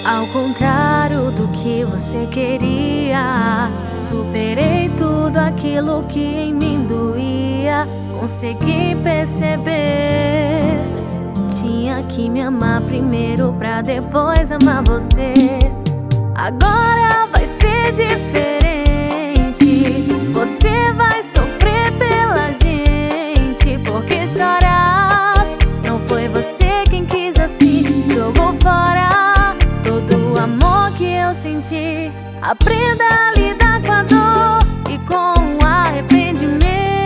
Ao contrário do que você queria, superei tudo aquilo que em mim doía. Consegui perceber, tinha que me amar primeiro pra depois amar você. Agora vai ser diferente, você vai sofrer pela gente. Porque choras, não foi você quem quis assim, jogou fora todo o amor que eu senti. Aprenda a lidar com a dor e com o arrependimento.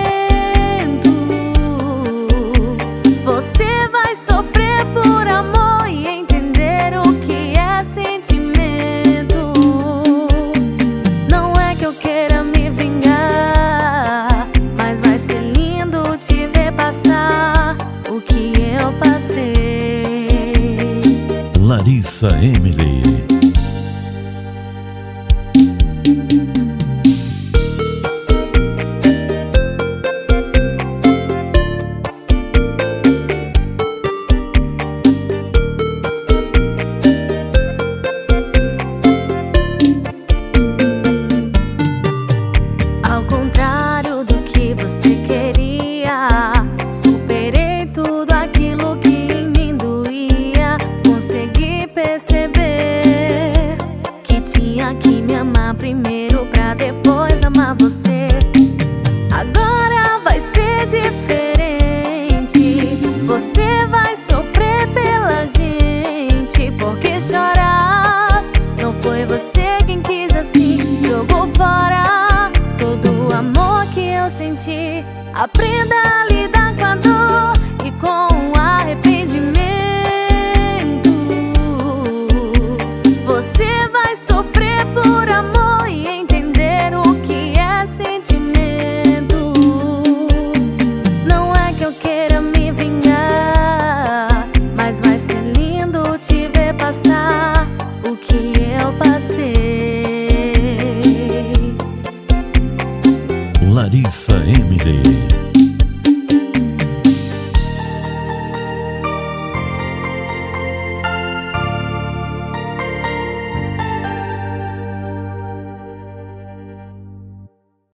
Você vai sofrer por amor e entender o que é sentimento. Não é que eu queira me vingar, mas vai ser lindo te ver passar o que eu passei. Larissa Emily. Ao contrário do que você queria, superei tudo aquilo que em mim doía. Consegui perceber que tinha que me amar primeiro pra depois amar você. Agora vai ser diferente, você vai sofrer pela gente. Porque choras, não foi você quem quis assim, jogou fora todo o amor que eu senti. Aprenda a lidar com a dor e com o arrependimento. Você vai sofrer por amor e entender o que é sentimento. Não é que eu queira me vingar, mas vai ser lindo te ver passar o que eu passei. Larissa Emily.